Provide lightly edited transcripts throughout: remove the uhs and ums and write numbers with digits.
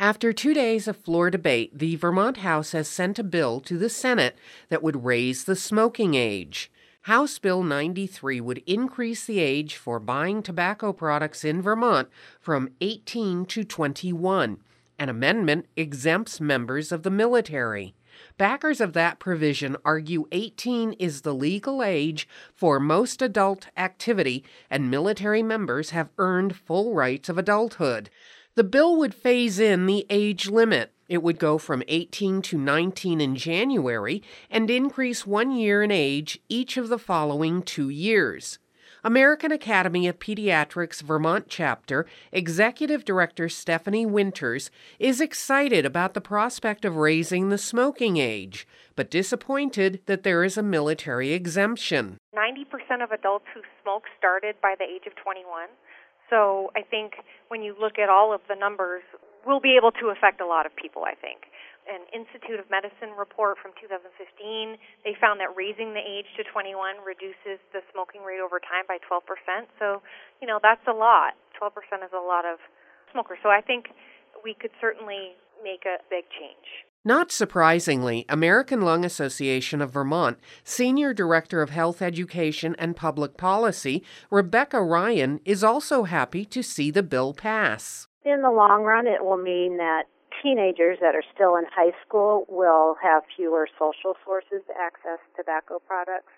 After 2 days of floor debate, the Vermont House has sent a bill to the Senate that would raise the smoking age. House Bill 93 would increase the age for buying tobacco products in Vermont from 18 to 21. An amendment exempts members of the military. Backers of that provision argue 18 is the legal age for most adult activity, and military members have earned full rights of adulthood. The bill would phase in the age limit. It would go from 18 to 19 in January and increase 1 year in age each of the following 2 years. American Academy of Pediatrics Vermont Chapter Executive Director Stephanie Winters is excited about the prospect of raising the smoking age, but disappointed that there is a military exemption. 90% of adults who smoke started by the age of 21. So I think when you look at all of the numbers, we'll be able to affect a lot of people, I think. An Institute of Medicine report from 2015, they found that raising the age to 21 reduces the smoking rate over time by 12%. So, that's a lot. 12% is a lot of smokers. So I think we could certainly make a big change. Not surprisingly, American Lung Association of Vermont Senior Director of Health Education and Public Policy, Rebecca Ryan, is also happy to see the bill pass. In the long run, it will mean that teenagers that are still in high school will have fewer social sources to access tobacco products.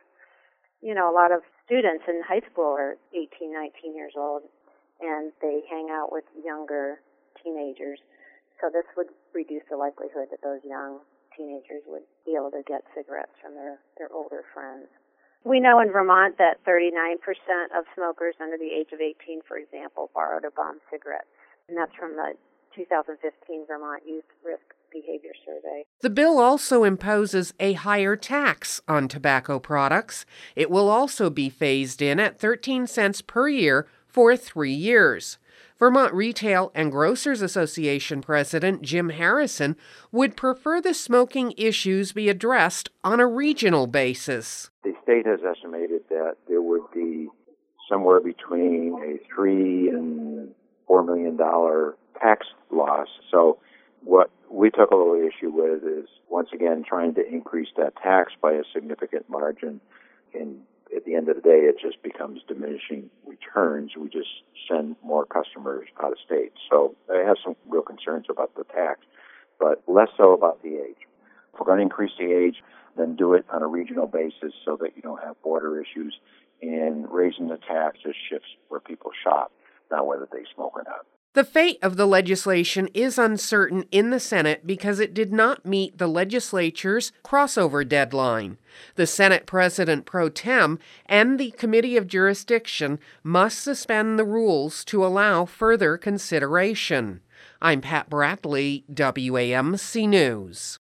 A lot of students in high school are 18, 19 years old, and they hang out with younger teenagers. So this would reduce the likelihood that those young teenagers would be able to get cigarettes from their older friends. We know in Vermont that 39% of smokers under the age of 18, for example, borrowed or bombed cigarettes. And that's from the 2015 Vermont Youth Risk Behavior Survey. The bill also imposes a higher tax on tobacco products. It will also be phased in at 13 cents per year for 3 years. Vermont Retail and Grocers Association President Jim Harrison would prefer the smoking issues be addressed on a regional basis. The state has estimated that there would be somewhere between a $3 and $4 million tax loss. So what we took a little issue with is, once again, trying to increase that tax by a significant margin. And at the end of the day, it just becomes diminishing returns. We just send more customers out of state. So I have some real concerns about the tax, but less so about the age. If we're going to increase the age, then do it on a regional basis so that you don't have border issues. And raising the tax just shifts where people shop, not whether they smoke or not. The fate of the legislation is uncertain in the Senate because it did not meet the legislature's crossover deadline. The Senate President pro tem and the Committee of Jurisdiction must suspend the rules to allow further consideration. I'm Pat Bradley, WAMC News.